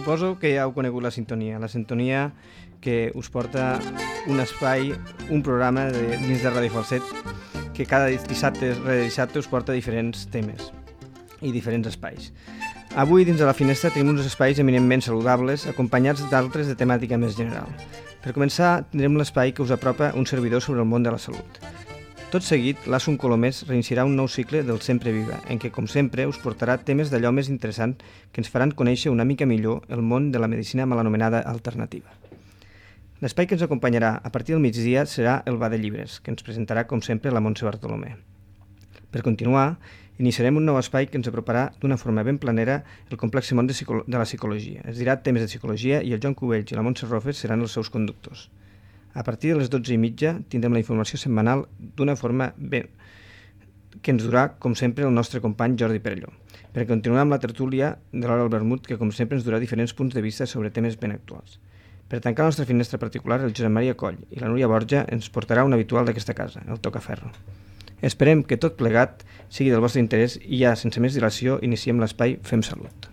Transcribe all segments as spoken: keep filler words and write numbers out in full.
Suposo que ja heu conegut la sintonia, la sintonia que us porta un espai, un programa de, dins de Ràdio Falset, que cada dissabte, rere dissabte us porta diferents temes i diferents espais. Avui, dins de la finestra, tenim uns espais eminentment saludables, acompanyats d'altres de temàtica més general. Per començar, tindrem l'espai que us apropa un servidor sobre el món de la salut. Tot seguit, l'Assun Colomers reiniciarà un nou cicle del Sempre Viva, en què, com sempre, us portarà temes d'allò més interessant que ens faran conèixer una mica millor el món de la medicina mal anomenada alternativa. L'espai que ens acompanyarà a partir del migdia serà el Bar de Llibres, que ens presentarà, com sempre, la Montse Bartolomé. Per continuar, iniciarem un nou espai que ens aproparà d'una forma ben planera el complex món de, psicolo- de la psicologia. Es dirà temes de psicologia i el Joan Cubells i la Montse Rofes seran els seus conductors. A partir de les dotze i mitja tindrem la informació setmanal d'una forma bé, que ens durà, com sempre, el nostre company Jordi Perelló, per continuar amb la tertúlia de l'Hora del Vermut, que, com sempre, ens durà diferents punts de vista sobre temes ben actuals. Per tancar la nostra finestra particular, el Josep Maria Coll i la Núria Borja ens portarà un habitual d'aquesta casa, el Tocaferro. Esperem que tot plegat sigui del vostre interès i ja, sense més dilació, iniciem l'espai Fem Salut.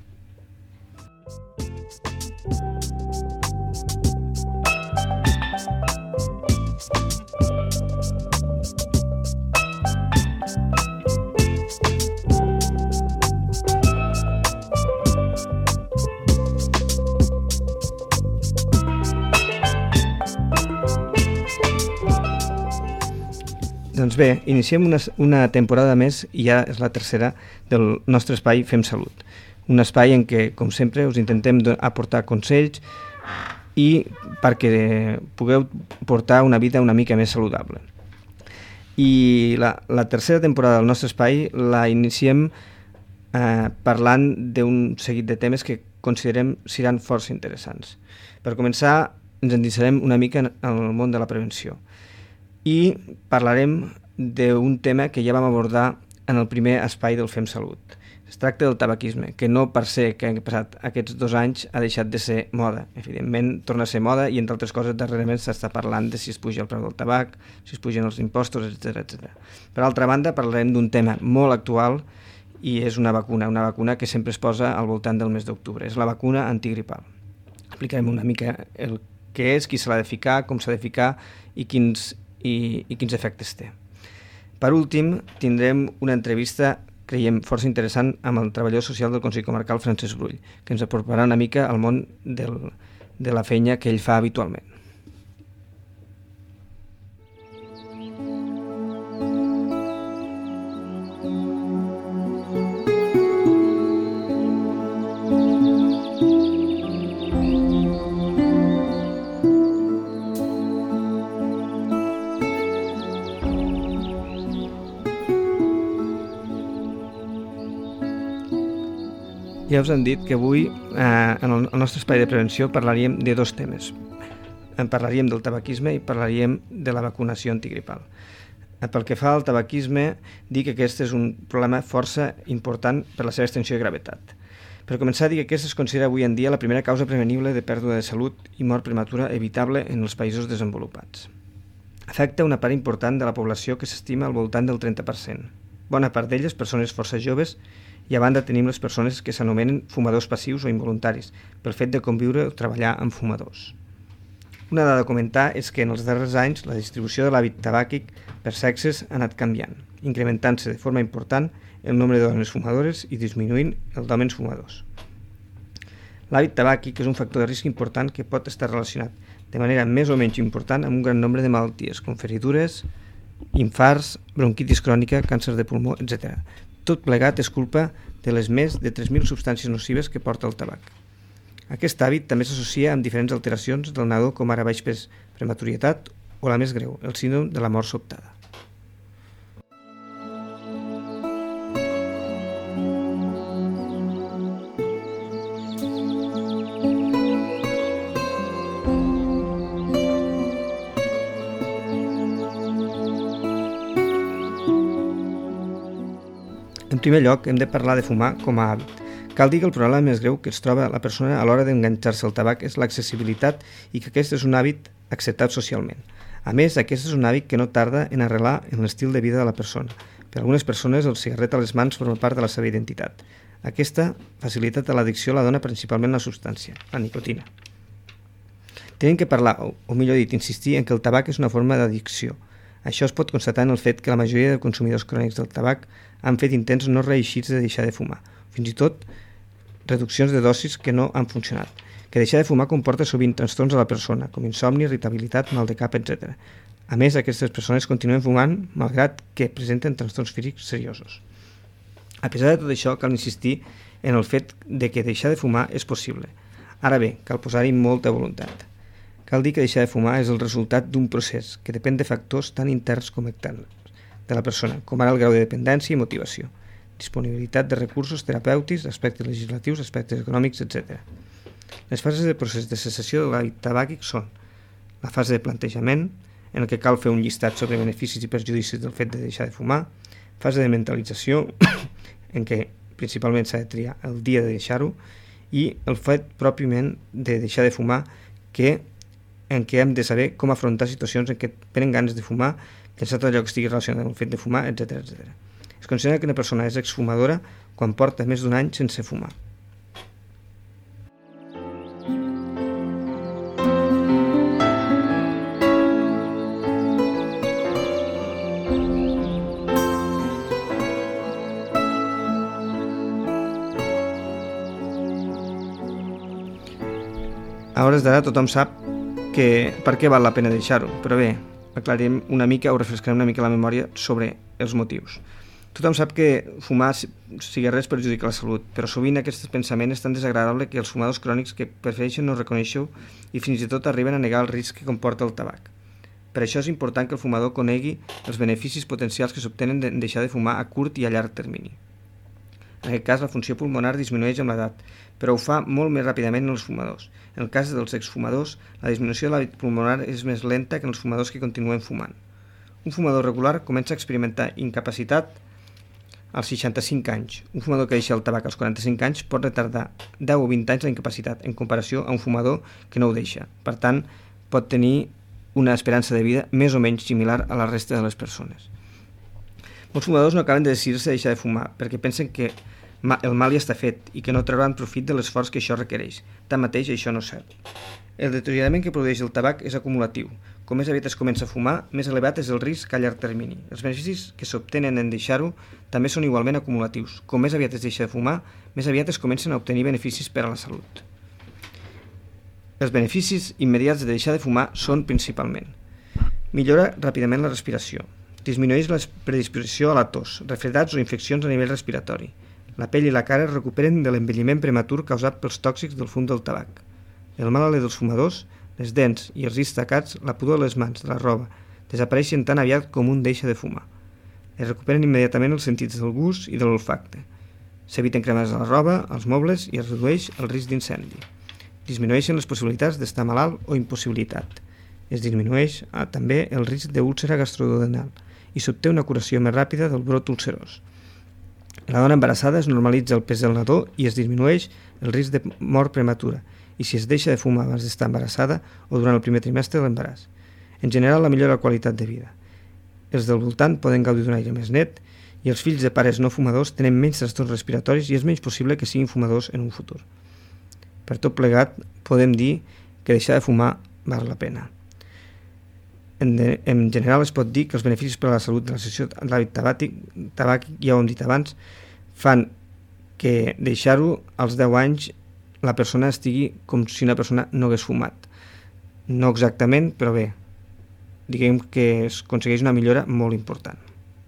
Doncs bé, iniciem una, una temporada més i ja és la tercera del nostre espai Fem Salut. Un espai en què, com sempre, us intentem aportar consells i perquè pugueu portar una vida una mica més saludable. I la, la tercera temporada del nostre espai la iniciem eh, parlant d'un seguit de temes que considerem seran força interessants. Per començar, ens endinsarem una mica en el món de la prevenció. I parlarem d'un tema que ja vam abordar en el primer espai del Fem Salut. Es tracta del tabaquisme, que no per ser que han passat aquests dos anys ha deixat de ser moda. Evidentment, torna a ser moda i, entre altres coses, darrerament s'està parlant de si es puja el preu del tabac, si es pugen els impostos, etcètera, etcètera. Per altra banda, parlarem d'un tema molt actual i és una vacuna, una vacuna que sempre es posa al voltant del mes d'octubre. És la vacuna antigripal. Explicarem una mica el que és, qui se l'ha de ficar, com s'ha de ficar i quins I, i quins efectes té. Per últim, tindrem una entrevista, creiem, força interessant amb el treballador social del Consell Comarcal, Francesc Brull, que ens aproparà una mica al món del, de la feina que ell fa habitualment. Ja us hem dit que avui, eh, en el nostre espai de prevenció, parlaríem de dos temes. En parlaríem del tabaquisme i parlaríem de la vacunació antigripal. Pel que fa al tabaquisme, dic que aquest és un problema força important per la seva extensió i gravetat. Per començar, dic que aquesta es considera avui en dia la primera causa prevenible de pèrdua de salut i mort prematura evitable en els països desenvolupats. Afecta una part important de la població que s'estima al voltant del trenta per cent. Bona part d'elles, persones força joves, i a banda tenim les persones que s'anomenen fumadors passius o involuntaris, pel fet de conviure o treballar amb fumadors. Una dada a comentar és que en els darrers anys la distribució de l'hàbit tabàquic per sexes ha anat canviant, incrementant-se de forma important el nombre de dones fumadores i disminuint el d'homes fumadors. L'hàbit tabàquic és un factor de risc important que pot estar relacionat de manera més o menys important amb un gran nombre de malalties, com feridures, infarts, bronquitis crònica, càncer de pulmó, etcètera. Tot plegat és culpa de les més de tres mil substàncies nocives que porta el tabac. Aquest hàbit també s'associa amb diferents alteracions del nadó, com ara baix pes, prematurietat o la més greu, el síndrome de la mort sobtada. En primer lloc, hem de parlar de fumar com a hàbit. Cal dir que el problema més greu que es troba la persona a l'hora d'enganxar-se al tabac és l'accessibilitat i que aquest és un hàbit acceptat socialment. A més, aquest és un hàbit que no tarda en arrelar en l'estil de vida de la persona. Per algunes persones, el cigarret a les mans forma part de la seva identitat. Aquesta facilitat de l'addicció la dona principalment la substància, la nicotina. Tenim que parlar, o millor dit, insistir en que el tabac és una forma d'addicció. Això es pot constatar en el fet que la majoria de consumidors crònics del tabac han fet intents no reeixits de deixar de fumar, fins i tot reduccions de dosis que no han funcionat. Que deixar de fumar comporta sovint trastorns a la persona, com insomni, irritabilitat, mal de cap, etcètera. A més, aquestes persones continuen fumant malgrat que presenten trastorns físics seriosos. A pesar de tot això, cal insistir en el fet de que deixar de fumar és possible. Ara bé, cal posar-hi molta voluntat. Cal dir que deixar de fumar és el resultat d'un procés que depèn de factors tan interns com externs de la persona, com ara el grau de dependència i motivació, disponibilitat de recursos terapèutics, aspectes legislatius, aspectes econòmics, etcètera. Les fases del procés de cessació de l'hàbit tabàquic són la fase de plantejament, en el que cal fer un llistat sobre beneficis i perjudicis del fet de deixar de fumar, fase de mentalització, en què principalment s'ha de triar el dia de deixar-ho, i el fet pròpiament de deixar de fumar, que, en què hem de saber com afrontar situacions en què tenen ganes de fumar, llançar tot allò que estigui relacionat amb el fet de fumar, etcètera etcètera. Es considera que una persona és exfumadora quan porta més d'un any sense fumar. A hores d'ara tothom sap que per què val la pena deixar-ho, però bé, aclarim una mica o refrescarem una mica la memòria sobre els motius. Tothom sap que fumar cigarrets perjudica la salut, però sovint aquest pensament és tan desagradable que els fumadors crònics que prefereixen no reconèixer-ho i fins i tot arriben a negar el risc que comporta el tabac. Per això és important que el fumador conegui els beneficis potencials que s'obtenen de deixar de fumar a curt i a llarg termini. En aquest cas, la funció pulmonar disminueix amb l'edat, però ho fa molt més ràpidament en els fumadors. En el cas dels exfumadors, la disminució de l'hàbit pulmonar és més lenta que en els fumadors que continuen fumant. Un fumador regular comença a experimentar incapacitat als seixanta-cinc anys. Un fumador que deixa el tabac als quaranta-cinc anys pot retardar deu o vint anys la incapacitat en comparació a un fumador que no ho deixa. Per tant, pot tenir una esperança de vida més o menys similar a la resta de les persones. Molts fumadors no acaben de decidir-se a deixar de fumar perquè pensen que el mal ja està fet i que no trauran profit de l'esforç que això requereix. Tanmateix, això no és cert. El deteriorament que produeix el tabac és acumulatiu. Com més aviat es comença a fumar, més elevat és el risc a llarg termini. Els beneficis que s'obtenen en deixar-ho també són igualment acumulatius. Com més aviat es deixa de fumar, més aviat es comencen a obtenir beneficis per a la salut. Els beneficis immediats de deixar de fumar són principalment: millora ràpidament la respiració, disminueix la predisposició a la tos, refredats o infeccions a nivell respiratori. La pell i la cara es recuperen de l'envelliment prematur causat pels tòxics del fum del tabac. El mal alè dels fumadors, les dents i els dits tacats, la pudor de les mans, de la roba, desapareixen tan aviat com un deixa de fumar. Es recuperen immediatament els sentits del gust i de l'olfacte. S'eviten cremades a la roba, als mobles i es redueix el risc d'incendi. Disminueixen les possibilitats d'estar malalt o impossibilitat. Es disminueix ah, també el risc d'úlcera gastroduodenal i s'obté una curació més ràpida del brot ulcerós. La dona embarassada es normalitza el pes del nadó i es disminueix el risc de mort prematura i si es deixa de fumar abans d'estar embarassada o durant el primer trimestre de l'embaràs. En general, la millora la qualitat de vida. Els del voltant poden gaudir d'un aire més net i els fills de pares no fumadors tenen menys trastorns respiratoris i és menys possible que siguin fumadors en un futur. Per tot plegat, podem dir que deixar de fumar val la pena. En, de, en general es pot dir que els beneficis per a la salut de la cessació de l'hàbit tabàquic, tabàquic, ja ho hem dit abans, fan que deixar-ho als deu anys la persona estigui com si una persona no hagués fumat. No exactament, però bé, diguem que es aconsegueix una millora molt important.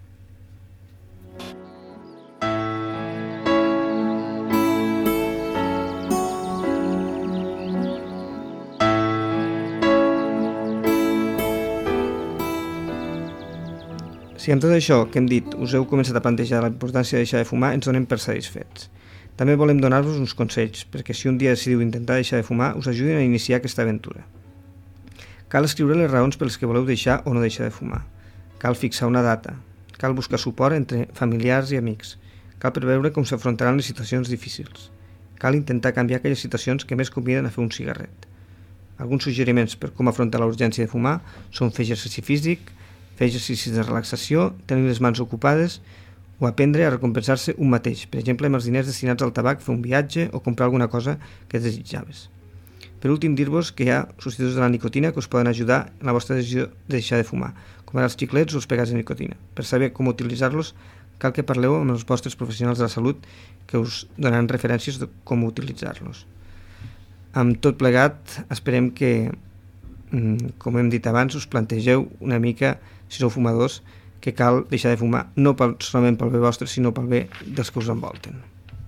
Si amb tot això que hem dit us heu començat a plantejar la importància de deixar de fumar, ens donem per satisfets. També volem donar-vos uns consells, perquè si un dia decidiu intentar deixar de fumar, us ajudin a iniciar aquesta aventura. Cal escriure les raons per les que voleu deixar o no deixar de fumar. Cal fixar una data. Cal buscar suport entre familiars i amics. Cal preveure com s'afrontaran les situacions difícils. Cal intentar canviar aquelles situacions que més conviden a fer un cigarret. Alguns suggeriments per com afrontar la urgència de fumar són fer exercici físic, fer exercicis de relaxació, tenir les mans ocupades, o aprendre a recompensar-se un mateix, per exemple amb els diners destinats al tabac, fer un viatge o comprar alguna cosa que desitjaves. Per últim, dir-vos que hi ha substituts de la nicotina que us poden ajudar en la vostra decisió de deixar de fumar, com ara els xiclets o els pegats de nicotina. Per saber com utilitzar-los, cal que parleu amb els vostres professionals de la salut que us donaran referències de com utilitzar-los. Amb tot plegat, esperem que, com hem dit abans, us plantegeu una mica, si sou fumadors, que cal deixar de fumar, no pel, solament pel bé vostre, sinó pel bé dels que us envolten.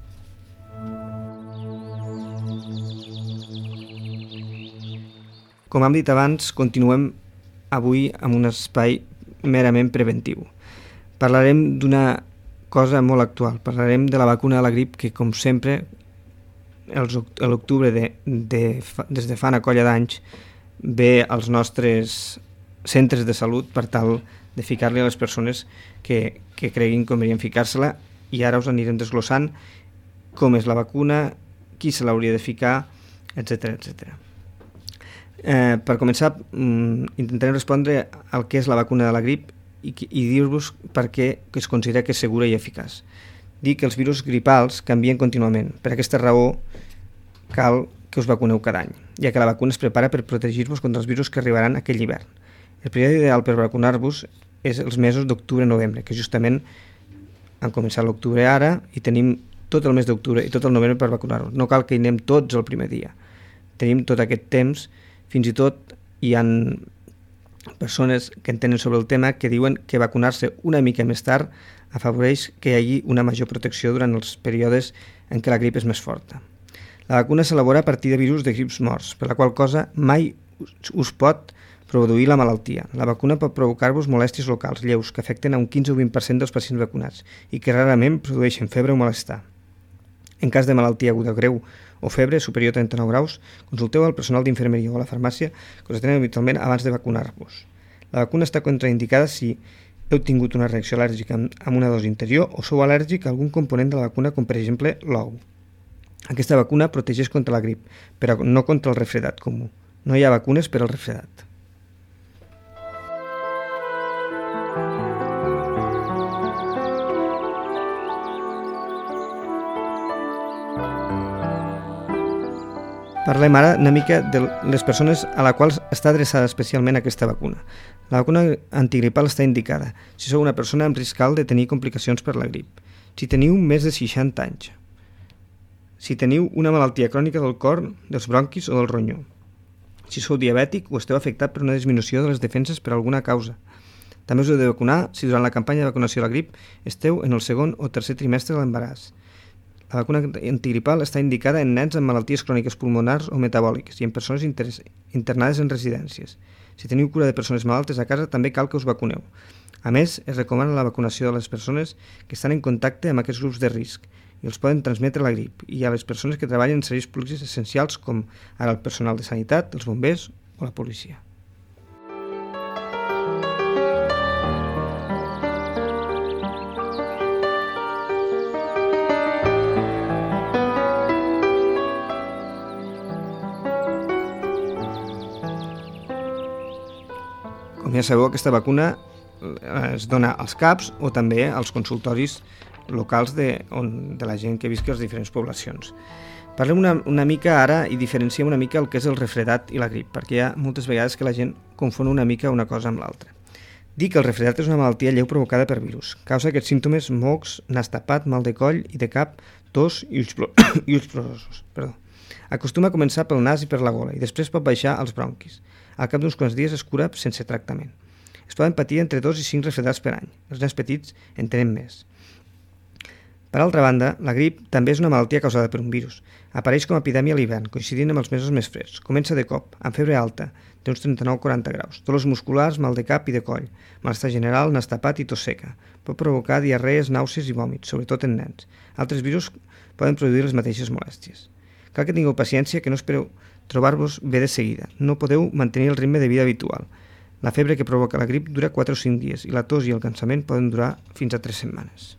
Com hem dit abans, continuem avui amb un espai merament preventiu. Parlarem d'una cosa molt actual, parlarem de la vacuna de la grip que, com sempre, a l'octubre de, de, des de fa una colla d'anys ve als nostres centres de salut per tal de ficar-li a les persones que, que creguin convenient ficar-se-la, i ara us anirem desglossant com és la vacuna, qui se l'hauria de ficar, etcètera, etcètera. Eh, per començar, intentarem respondre al que és la vacuna de la grip i, i dir-vos per què es considera que és segura i eficaç. Dir que els virus gripals canvien contínuament. Per aquesta raó cal que us vacuneu cada any, ja que la vacuna es prepara per protegir-vos contra els virus que arribaran aquell hivern. El període ideal per vacunar-vos és els mesos d'octubre-novembre, que justament han començat l'octubre ara i tenim tot el mes d'octubre i tot el novembre per vacunar-vos. No cal que hi anem tots el primer dia. Tenim tot aquest temps, fins i tot hi ha persones que entenen sobre el tema que diuen que vacunar-se una mica més tard afavoreix que hi hagi una major protecció durant els períodes en què la grip és més forta. La vacuna s'elabora a partir de virus de grips morts, per la qual cosa mai us pot produir la malaltia. La vacuna pot provocar-vos molèsties locals lleus que afecten a un quinze o vint per cent dels pacients vacunats i que rarament produeixen febre o malestar. En cas de malaltia aguda greu o febre superior a trenta-nou graus, consulteu al personal d'infermeria o a la farmàcia que us atenen habitualment abans de vacunar-vos. La vacuna està contraindicada si heu tingut una reacció al·lèrgica amb una dosi interior o sou al·lèrgic a algun component de la vacuna, com per exemple l'ou. Aquesta vacuna protegeix contra la grip, però no contra el refredat comú. No hi ha vacunes per al refredat. Parlem ara una mica de les persones a les quals està adreçada especialment aquesta vacuna. La vacuna antigripal està indicada si sou una persona amb risc alt de tenir complicacions per la grip, si teniu més de seixanta anys, si teniu una malaltia crònica del cor, dels bronquis o del ronyó, si sou diabètic o esteu afectat per una disminució de les defenses per alguna causa. També us heu de vacunar si durant la campanya de vacunació de la grip esteu en el segon o tercer trimestre de l'embaràs. La vacuna antigripal està indicada en nens amb malalties cròniques pulmonars o metabòliques i en persones internades en residències. Si teniu cura de persones malaltes a casa, també cal que us vacuneu. A més, es recomana la vacunació de les persones que estan en contacte amb aquests grups de risc i els poden transmetre la grip, i a les persones que treballen en serveis públics essencials com ara el personal de sanitat, els bombers o la policia. Com ja sabeu, aquesta vacuna es dona als C A Ps o també als consultoris locals de, on, de la gent que visqui a les diferents poblacions. Parlem una, una mica ara i diferenciem una mica el que és el refredat i la grip, perquè hi ha moltes vegades que la gent confon una mica una cosa amb l'altra. Dir que el refredat és una malaltia lleu provocada per virus. Causa aquests símptomes: mocs, nas tapat, mal de coll i de cap, tos i ulls, plor i ulls plorosos. Perdó. Acostuma a començar pel nas i per la gola i després pot baixar als bronquis. Al cap d'uns quants dies es cura sense tractament. Es poden patir entre dos i cinc refredats per any. Els nens petits en tenen més. Per altra banda, la grip també és una malaltia causada per un virus. Apareix com a epidèmia a l'hivern, coincidint amb els mesos més freds. Comença de cop, amb febre alta, d'uns trenta-nou a quaranta graus, dolors musculars, mal de cap i de coll, malestar general, nas tapat i tos seca. Pot provocar diarrees, nàusees i vòmits, sobretot en nens. Altres virus poden produir les mateixes molèsties. Cal que tingueu paciència, que no espereu trobar-vos bé de seguida. No podeu mantenir el ritme de vida habitual. La febre que provoca la grip dura quatre o cinc dies i la tos i el cansament poden durar fins a tres setmanes.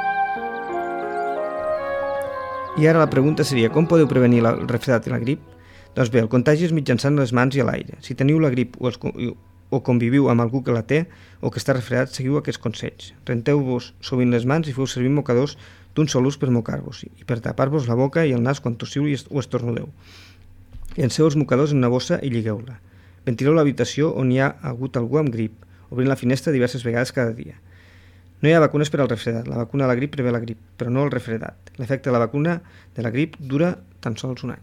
I ara la pregunta seria: com podeu prevenir el refredat i la grip? Doncs bé, el contagi és mitjançant les mans i l'aire. Si teniu la grip o, els, o conviviu amb algú que la té o que està resfriat, seguiu aquests consells. Renteu-vos sovint les mans i feu servir mocadors d'un sol ús per mocar-vos i per tapar-vos la boca i el nas quan tossiu o estornudeu. Llenceu els mocadors en una bossa i lligueu-la. Ventileu l'habitació on hi ha hagut algú amb grip, obrint la finestra diverses vegades cada dia. No hi ha vacunes per al refredat. La vacuna de la grip prevé la grip, però no el refredat. L'efecte de la vacuna de la grip dura tan sols un any.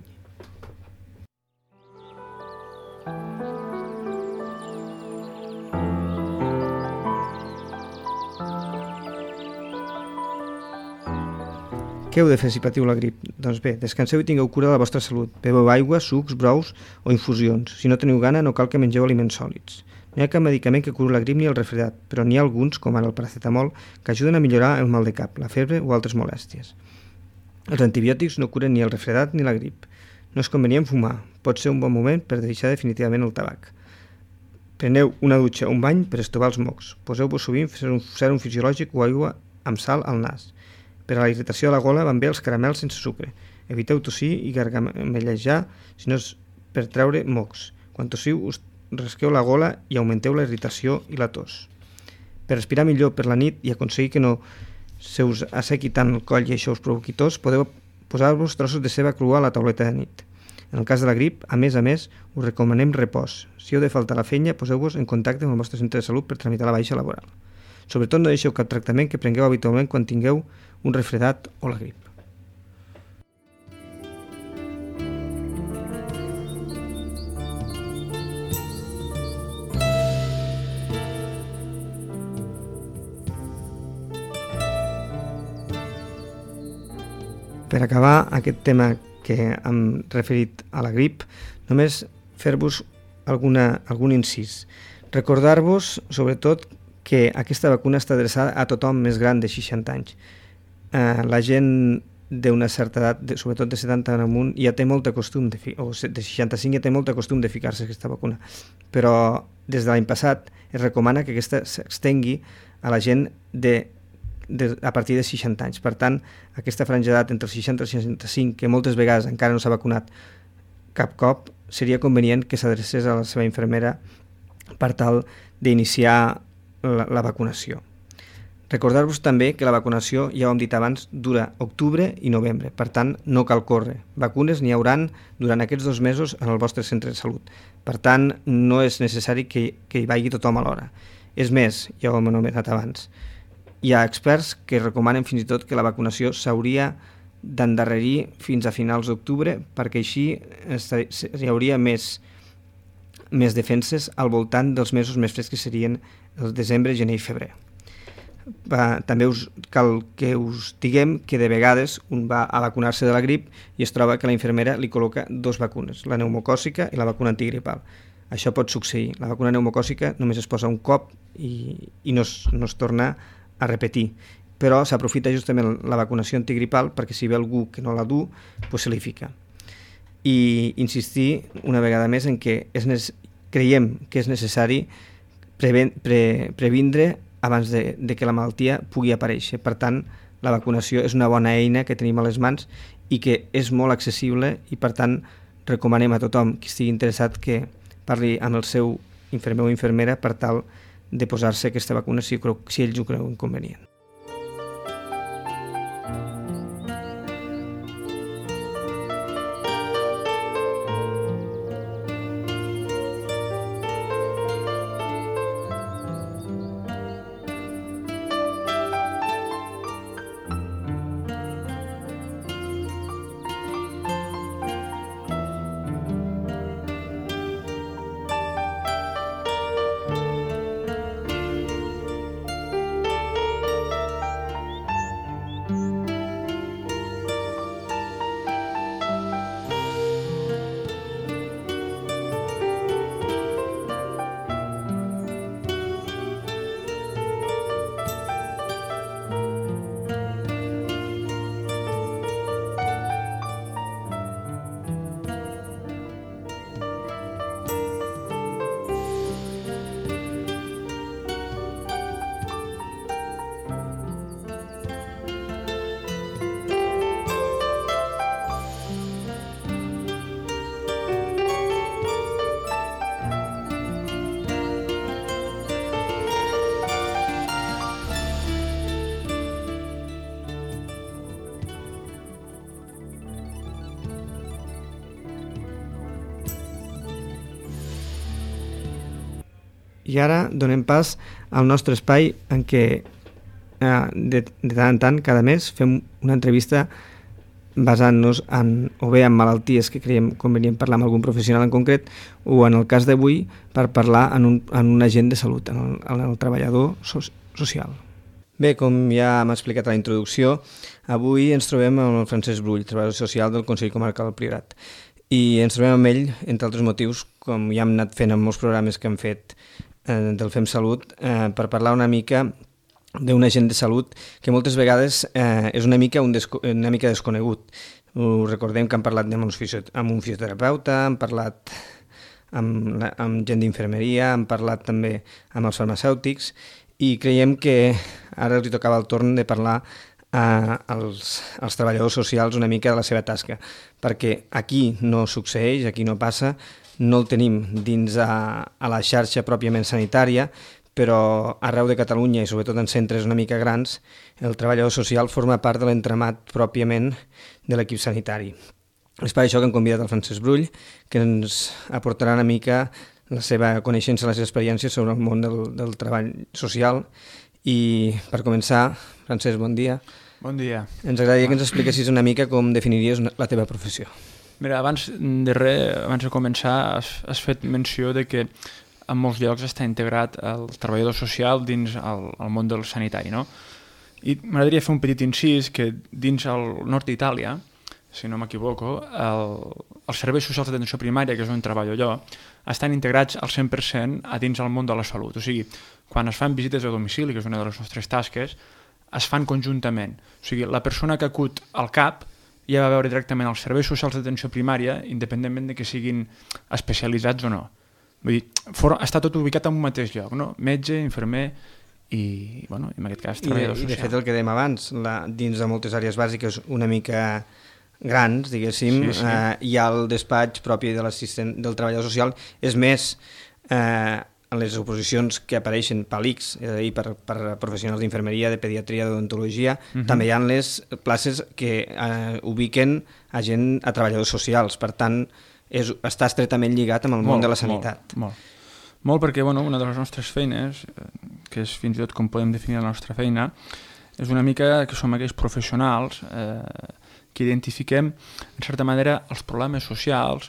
Què heu de fer si patiu la grip? Doncs bé, descanseu i tingueu cura de la vostra salut. Beveu aigua, sucs, brous o infusions. Si no teniu gana, no cal que mengeu aliments sòlids. No hi ha cap medicament que curi la grip ni el refredat, però n'hi ha alguns, com ara el paracetamol, que ajuden a millorar el mal de cap, la febre o altres molèsties. Els antibiòtics no curen ni el refredat ni la grip. No és convenient fumar. Pot ser un bon moment per deixar definitivament el tabac. Preneu una dutxa o un bany per estovar els mocs. Poseu-vos sovint sèrum fisiològic o aigua amb sal al nas. Per a la irritació de la gola van bé els caramels sense sucre. Eviteu tossir i gargamellejar, si no és per treure mocs. Quan tossiu, us rasqueu la gola i augmenteu la irritació i la tos. Per respirar millor per la nit i aconseguir que no se us assequi tant el coll i això us provoqui tos, podeu posar-vos trossos de ceba crua a la tauleta de nit. En el cas de la grip, a més a més, us recomanem repòs. Si heu de faltar a la feina, poseu-vos en contacte amb el vostre centre de salut per tramitar la baixa laboral. Sobretot no deixeu cap tractament que prengueu habitualment quan tingueu un refredat o la grip. Per acabar aquest tema que hem referit a la grip, només fer-vos alguna, algun incís. Recordar-vos, sobretot, que aquesta vacuna està adreçada a tothom més gran de seixanta anys. Eh, la gent d'una certa edat, de, sobretot de setanta en amunt, ja té molt de costum, de, o de seixanta-cinc ja té molt de costum de ficar-se aquesta vacuna. Però des de l'any passat es recomana que aquesta s'extengui a la gent de, de, a partir de seixanta anys. Per tant, aquesta franja d'edat entre els seixanta i seixanta-cinc, que moltes vegades encara no s'ha vacunat cap cop, seria convenient que s'adrecés a la seva infermera per tal d'iniciar la, la vacunació. Recordar-vos també que la vacunació, ja ho hem dit abans, dura octubre i novembre, per tant no cal córrer. Vacunes n'hi hauran durant aquests dos mesos en el vostre centre de salut. Per tant, no és necessari que, que hi vagi tothom alhora. És més, ja ho hem anomenat abans, hi ha experts que recomanen fins i tot que la vacunació s'hauria d'endarrerir fins a finals d'octubre perquè així hi hauria més, més defenses al voltant dels mesos més frescs que serien el desembre, gener i febrer. Va, també us, cal que us diguem que de vegades un va a vacunar-se de la grip i es troba que la infermera li col·loca dos vacunes, la pneumocòcica i la vacuna antigripal. Això pot succeir. La vacuna pneumocòcica només es posa un cop i, i no, es, no es torna a repetir, però s'aprofita justament la vacunació antigripal perquè si ve algú que no la du, pues se li fica. I insistir una vegada més en que és ne- creiem que és necessari preven- pre- previndre abans de, de que la malaltia pugui aparèixer. Per tant, la vacunació és una bona eina que tenim a les mans i que és molt accessible i, per tant, recomanem a tothom qui estigui interessat que parli amb el seu infermer o infermera per tal de posar-se aquesta vacuna si, si ells ho creuen convenient. I ara donem pas al nostre espai en què eh, de, de tant en tant, cada mes, fem una entrevista basant-nos en, o bé en malalties que creiem convenient parlar amb algun professional en concret, o en el cas d'avui per parlar en un, en un agent de salut, en el, en el treballador so, social. Bé, com ja m'ha explicat a la introducció, avui ens trobem amb el Francesc Brull, treballador social del Consell Comarcal del Priorat. I ens trobem amb ell, entre altres motius, com ja hem anat fent en molts programes que hem fet eh, del Fem Salut, eh, per parlar una mica d'un agent de salut que moltes vegades eh, és una mica, un desco una mica desconegut. Ho recordem que hem parlat amb un, amb un fisioterapeuta, hem parlat amb, la, amb gent d'infermeria, hem parlat també amb els farmacèutics i creiem que ara els tocava el torn de parlar eh, als, als treballadors socials una mica de la seva tasca, perquè aquí no succeeix, aquí no passa, no el tenim dins a, a la xarxa pròpiament sanitària, però arreu de Catalunya i sobretot en centres una mica grans, el treballador social forma part de l'entramat pròpiament de l'equip sanitari. És per això que hem convidat el Francesc Brull, que ens aportarà una mica la seva coneixença, les experiències sobre el món del, del treball social. I per començar, Francesc, bon dia. Bon dia. Ens agradaria que ens expliquessis una mica com definiries la teva professió. Mira, abans de res, abans de començar, has, has fet menció de que en molts llocs està integrat el treballador social dins el, el món del sanitari, no? I m'agradaria fer un petit incís que dins el nord d'Itàlia, si no m'equivoco, el, els serveis socials d'atenció primària, que és on treballo jo, estan integrats al cent per cent a dins el món de la salut. O sigui, quan es fan visites a domicili, que és una de les nostres tasques, es fan conjuntament. O sigui, la persona que acut al CAP ja va veure directament els serveis socials d'atenció primària, independentment de que siguin especialitzats o no. Vull dir, for, està tot ubicat en un mateix lloc, no? Metge, infermer i, bueno, en aquest cas, treballador social. I de fet, el que dèiem abans, la, dins de moltes àrees bàsiques una mica grans, diguéssim, sí, sí. Eh, hi ha el despatx propi de l'assistent del treballador social. És més, eh, en les oposicions que apareixen per l'I C S, és a dir, per, per professionals d'infermeria, de pediatria, d'odontologia, uh-huh. també hi ha les places que eh, ubiquen a gent, a treballadors socials. Per tant, és, està estretament lligat amb el món molt, de la sanitat. Molt, molt. Molt perquè, bueno, una de les nostres feines, que és fins i tot com podem definir la nostra feina, és una mica que som aquells professionals eh, que identifiquem, en certa manera, els problemes socials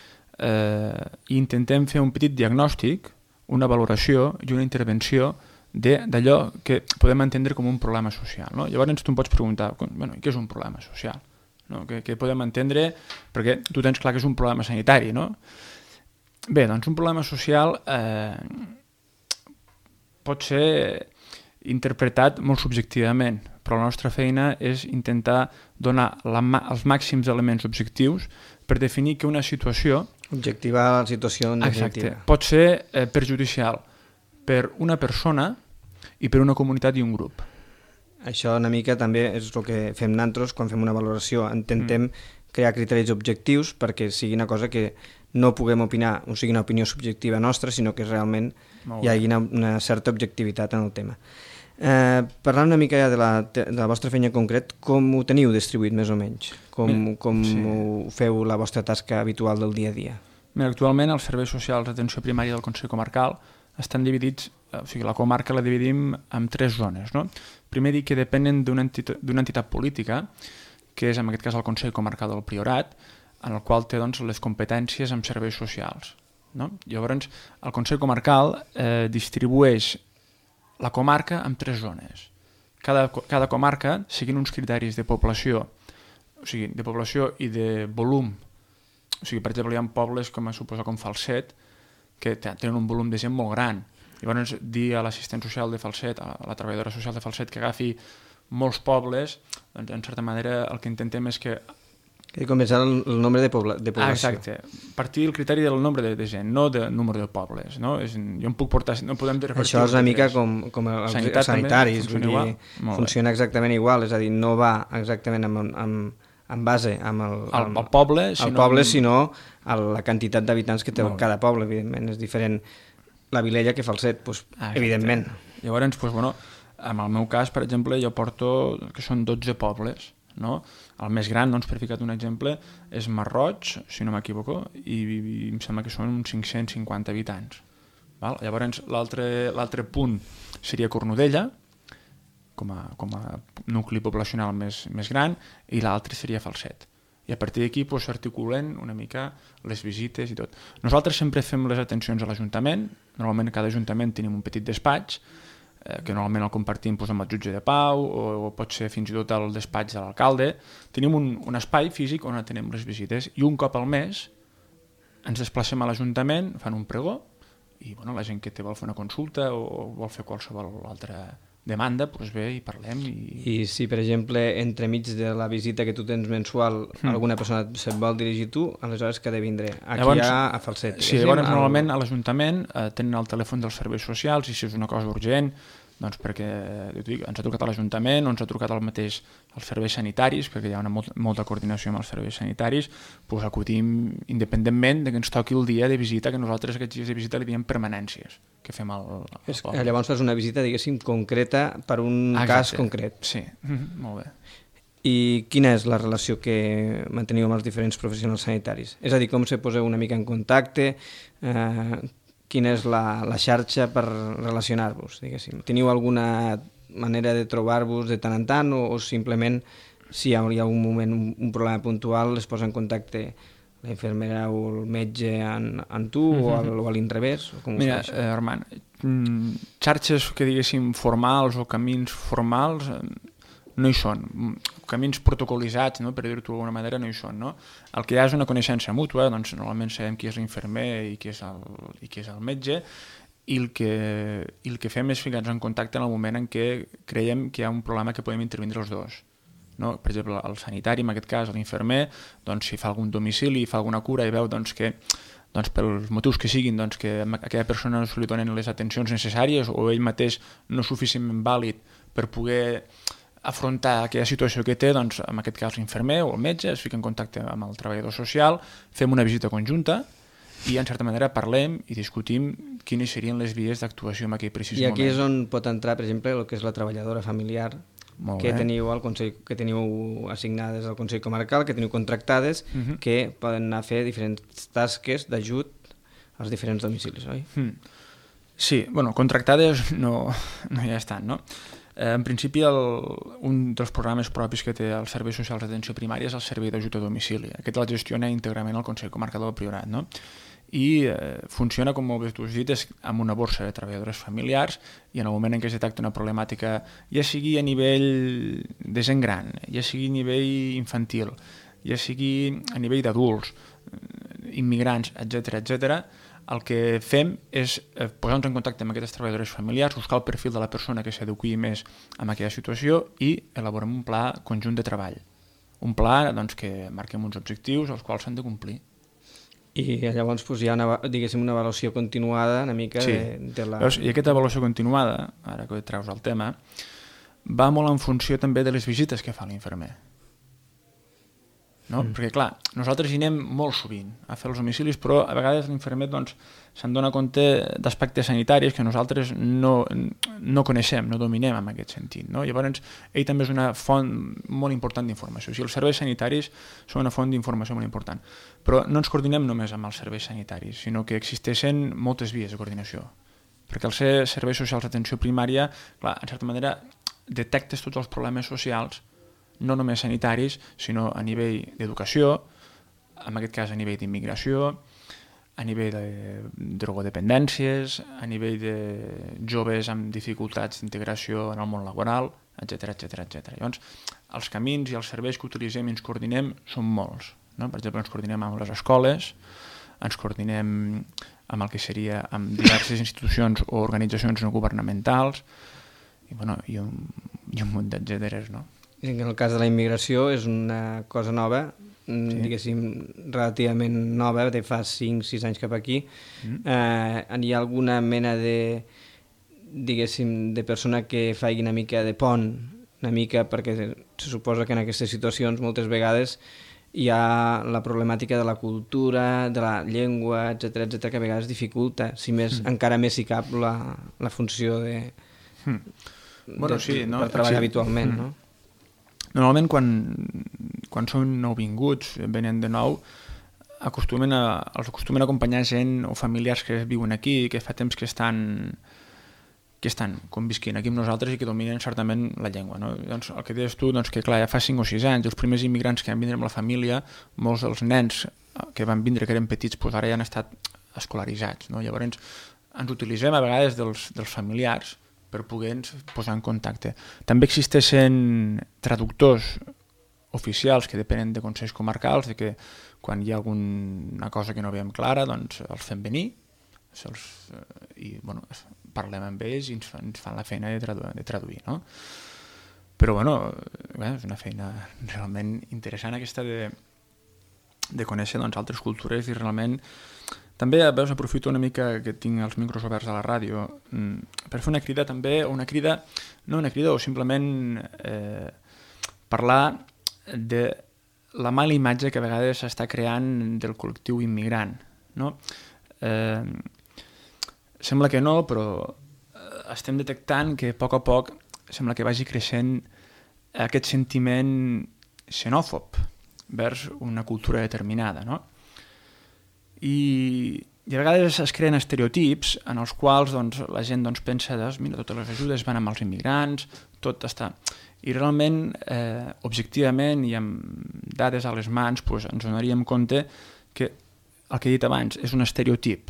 eh, i intentem fer un petit diagnòstic, una valoració i una intervenció d'allò que podem entendre com un problema social. No? Llavors tu em pots preguntar, bueno, què és un problema social? No? Que, que podem entendre, perquè tu tens clar que és un problema sanitari, no? Bé, doncs un problema social eh, pot ser interpretat molt subjectivament, però la nostra feina és intentar donar la, els màxims elements objectius per definir que una situació... Objectivar la situació en definitiva. Exacte, pot ser eh, perjudicial per una persona i per una comunitat i un grup. Això una mica també és el que fem nosaltres quan fem una valoració. Intentem mm. crear criteris objectius perquè sigui una cosa que no puguem opinar, o sigui una opinió subjectiva nostra, sinó que realment hi hagi una, una certa objectivitat en el tema. Eh, parlant una mica de la, de la vostra feina en concret, com ho teniu distribuït més o menys? Com, Mira, com sí. ho feu la vostra tasca habitual del dia a dia? Mira, actualment els serveis socials d'atenció primària del Consell Comarcal estan dividits, o sigui, la comarca la dividim en tres zones, no? Primer dir que depenen d'una entitat, d'una entitat política, que és en aquest cas el Consell Comarcal del Priorat, en el qual té doncs, les competències en serveis socials. No? Llavors, el Consell Comarcal eh, distribueix la comarca en tres zones. Cada, cada comarca, seguint uns criteris de població, o sigui, de població i de volum. O sigui, per exemple, hi ha pobles com a suposar com Falset, que tenen un volum de gent molt gran. Llavors, dir a l'assistent social de Falset, a la treballadora social de Falset, que agafi molts pobles, doncs, en certa manera, el que intentem és que... Que començar el, el nombre de, pobla, de població. Ah, exacte. Partir el criteri del nombre de, de gent, no del número de pobles. No? És, jo em puc portar... No podem Això és una mica com, com els Sanitat sanitaris. Funciona, vull dir, funciona exactament igual, és a dir, no va exactament amb, amb, amb base amb el, el, el poble, el sinó, poble, sinó a la quantitat d'habitants que té cada poble, evidentment. És diferent la Vilella que Falset, doncs, ah, evidentment. Llavors, doncs, bueno, en el meu cas, per exemple, jo porto que són dotze pobles, no? El més gran, doncs, per ficar un exemple, és Masroig, si no m'equivoco, i, i em sembla que són uns cinc-cents cinquanta habitants. Val? Llavors, l'altre punt seria Cornudella, com a, com a nucli poblacional més, més gran, i l'altre seria Falset. I a partir d'aquí pues, s'articulen una mica les visites i tot. Nosaltres sempre fem les atencions a l'Ajuntament, normalment a cada Ajuntament tenim un petit despatx, eh, que normalment el compartim pues, amb el jutge de pau, o, o pot ser fins i tot el despatx de l'alcalde. Tenim un, un espai físic on atenem les visites, i un cop al mes ens desplacem a l'Ajuntament, fan un pregó, i bueno, la gent que té vol fer una consulta o vol fer qualsevol altra demanda, doncs bé, i parlem. I, I si, per exemple, entremig de la visita que tu tens mensual, mm. alguna persona se't vol dirigir tu, aleshores que ha de vindre? Aquí llavors, hi ha a Falset. Sí, llavors el... normalment a l'Ajuntament eh, tenen el telèfon dels serveis socials, i si és una cosa urgent, doncs perquè jo dic, ens ha trucat a l'Ajuntament o ens ha trucat el mateix als serveis sanitaris, perquè hi ha una molt, molta coordinació amb els serveis sanitaris, doncs acudim independentment de que ens toqui el dia de visita, que nosaltres aquests dies de visita li diem permanències, que fem al, al és, llavors fas una visita, diguéssim, concreta per un Exacte. cas concret. Sí, mm-hmm, molt bé. I quina és la relació que manteniu amb els diferents professionals sanitaris? És a dir, com se poseu una mica en contacte? Eh, quina és la, la xarxa per relacionar-vos, diguéssim? Teniu alguna manera de trobar-vos de tant en tant o, o simplement si hi ha, hi ha un moment, un, un problema puntual, es posa en contacte la infermera o el metge en, en tu mm-hmm. o, al, o a l'inrevés? Mira, eh, Armand, xarxes que diguéssim formals o camins formals no hi són. Camins protocolitzats, no? Per dir-ho d'alguna manera, no hi són. No? El que hi ha és una coneixença mútua, doncs normalment sabem qui és l'infermer i qui és el, i qui és el metge, i el, que, i el que fem és ficar-nos en contacte en el moment en què creiem que hi ha un problema que podem intervindre els dos. No? Per exemple, el sanitari, en aquest cas, l'infermer, doncs, si fa algun domicili, fa alguna cura i veu doncs, que doncs, pels motius que siguin, doncs, que a aquella persona no se li donen les atencions necessàries o ell mateix no és suficientment vàlid per poder afrontar aquella situació que té, doncs, en aquest cas l'infermer o el metge es fica en contacte amb el treballador social, fem una visita conjunta i en certa manera parlem i discutim quines serien les vies d'actuació en aquell precís moment. I aquí és on pot entrar, per exemple, el que és la treballadora familiar que teniu, al Consell, que teniu assignades al Consell Comarcal, que teniu contractades, uh-huh. que poden anar a fer diferents tasques d'ajut als diferents domicilis, oi? Mm. Sí, bueno, contractades no, no hi ha estan, no? Eh, en principi, el, un dels programes propis que té els serveis socials d'atenció primària és el servei d'ajut a domicili. Aquest el gestiona íntegrament el Consell Comarcal del Priorat, no? I eh, funciona, com molt bé tu has dit, és amb una borsa de treballadores familiars i en el moment en què es detecta una problemàtica, ja sigui a nivell de gent gran, ja sigui a nivell infantil, ja sigui a nivell d'adults, immigrants, etcètera, etcètera, el que fem és posar-nos en contacte amb aquestes treballadores familiars, buscar el perfil de la persona que s'adequi més a aquella situació i elaborem un pla conjunt de treball. Un pla doncs, que marquem uns objectius els quals s'han de complir. I llavors doncs, hi ha una, diguéssim, una avaluació continuada una mica sí. de, de la... Veus? I aquesta avaluació continuada, ara que treus el tema, va molt en funció també de les visites que fa l'infermer. No? Mm. Perquè, clar, nosaltres hi anem molt sovint a fer els domicilis, però a vegades l'infermer doncs, se'n dona compte d'aspectes sanitaris que nosaltres no, no coneixem, no dominem en aquest sentit. No? Llavors, ell també és una font molt important d'informació. O sigui, els serveis sanitaris són una font d'informació molt important. Però no ens coordinem només amb els serveis sanitaris, sinó que existeixen moltes vies de coordinació. Perquè al ser serveis socials d'atenció primària, clar, en certa manera, detectes tots els problemes socials no només sanitaris, sinó a nivell d'educació, en aquest cas a nivell d'immigració, a nivell de drogodependències, a nivell de joves amb dificultats d'integració en el món laboral, etcètera, etcètera, etcètera. Llavors, els camins i els serveis que utilitzem i ens coordinem són molts. No? Per exemple, ens coordinem amb les escoles, ens coordinem amb el que seria amb diverses institucions o organitzacions no governamentals, i, bueno, i, un, i un munt d'etcèteres, no? En el cas de la immigració és una cosa nova, sí. diguéssim, relativament nova, de fa cinc sis anys cap aquí. Mm. Eh, hi ha alguna mena de, diguéssim, de persona que faci una mica de pont, una mica, perquè se suposa que en aquestes situacions moltes vegades hi ha la problemàtica de la cultura, de la llengua, etcètera, etcètera, que a vegades dificulta, si més, mm. encara més si cap, la, la funció de, mm. bueno, de, sí, no? per treballar sí. habitualment, mm. no? Normalment, quan, quan són nouvinguts, venen de nou, acostumen a, els acostumen a acompanyar gent o familiars que viuen aquí, que fa temps que estan que estan convisquint aquí amb nosaltres i que dominen certament la llengua. No? Doncs el que deies tu, doncs que clar, ja fa cinc o sis anys, els primers immigrants que van vindre amb la família, molts dels nens que van vindre que eren petits, doncs ara ja han estat escolaritzats. No? Llavors ens utilitzem a vegades dels, dels familiars per poder-nos posar en contacte. També existeixen traductors oficials que depenen de consells comarcals, de que quan hi ha alguna cosa que no veiem clara, doncs els fem venir els, i bueno, parlem amb ells i ens fan, ens fan la feina de, tradu de traduir. No? Però bueno, bé, és una feina realment interessant aquesta de, de conèixer doncs, altres cultures i realment també veus, aprofito una mica que tinc els micros oberts a la ràdio per fer una crida també, una crida, no una crida, o simplement eh, parlar de la mala imatge que a vegades s'està creant del col·lectiu immigrant. No? Eh, sembla que no, però estem detectant que a poc a poc sembla que vagi creixent aquest sentiment xenòfob vers una cultura determinada. No? I, i a vegades es creen estereotips en els quals doncs, la gent doncs, pensa que mira, totes les ajudes van amb els immigrants, tot està... I realment, eh, objectivament i amb dades a les mans, doncs, ens donaríem compte que el que he dit abans és un estereotip.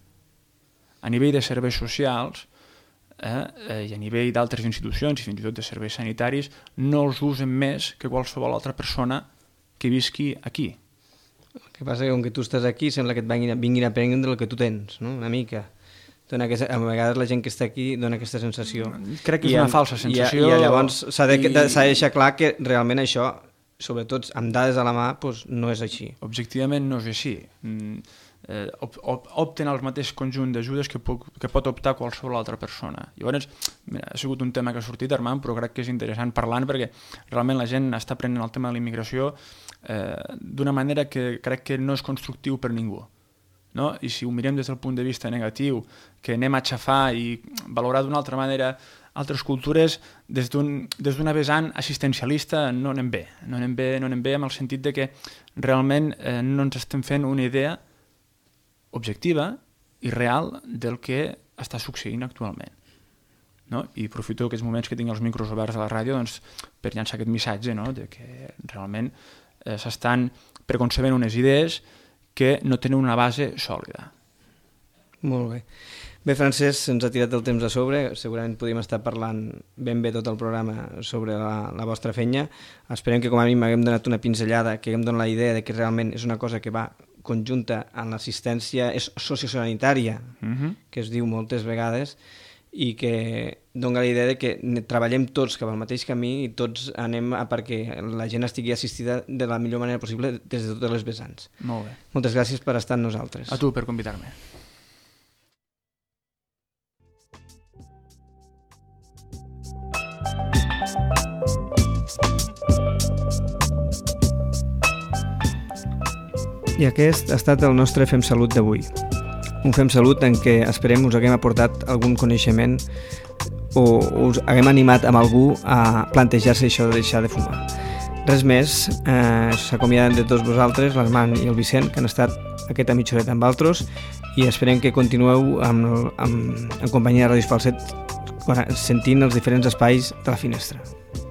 A nivell de serveis socials eh, eh, i a nivell d'altres institucions i fins i tot de serveis sanitaris no els usen més que qualsevol altra persona que visqui aquí. El que passa és que com que tu estàs aquí sembla que et vinguin, vinguin a prendre el que tu tens, no? Una mica. Dona aquesta, a vegades la gent que està aquí dona aquesta sensació. Crec que és I una amb, falsa sensació. I, i llavors s'ha de, i... de, de deixar clar que realment això, sobretot amb dades a la mà, doncs no és així. Objectivament no és així. Mm, eh, op, op, opten el mateix conjunt d'ajudes que, que pot optar qualsevol altra persona. Llavors, mira, ha sigut un tema que ha sortit, Armand, però crec que és interessant parlant perquè realment la gent està prenent el tema de la immigració eh, d'una manera que crec que no és constructiu per ningú. No? I si ho mirem des del punt de vista negatiu, que anem a xafar i valorar d'una altra manera altres cultures, des d'una vessant assistencialista no anem bé. No anem bé, no anem bé en el sentit de que realment eh, no ens estem fent una idea objectiva i real del que està succeint actualment. No? I aprofito aquests moments que tinc els micros oberts a la ràdio doncs, per llançar aquest missatge, no? De que realment eh, s'estan preconcebent unes idees que no tenen una base sòlida. Molt bé. Bé, Francesc, se'ns ha tirat el temps a sobre, segurament podríem estar parlant ben bé tot el programa sobre la, la vostra feina. Esperem que com a mínim haguem donat una pinzellada, que haguem donat la idea de que realment és una cosa que va conjunta en l'assistència sociosanitària, uh-huh. que es diu moltes vegades, i que dona la idea de que treballem tots cap al mateix camí i tots anem a perquè la gent estigui assistida de la millor manera possible des de totes les vessants. Molt bé. Moltes gràcies per estar amb nosaltres. A tu per convidar-me. I aquest ha estat el nostre Fem Salut d'avui. Un Fem Salut en què esperem us haguem aportat algun coneixement o us haguem animat amb algú a plantejar-se això de deixar de fumar. Res més, eh, s'acomiaden de tots vosaltres, l'Armand i el Vicent, que han estat aquesta mitja horeta amb altres, i esperem que continueu amb, amb, en companyia de Ràdio Falset sentint els diferents espais de la finestra.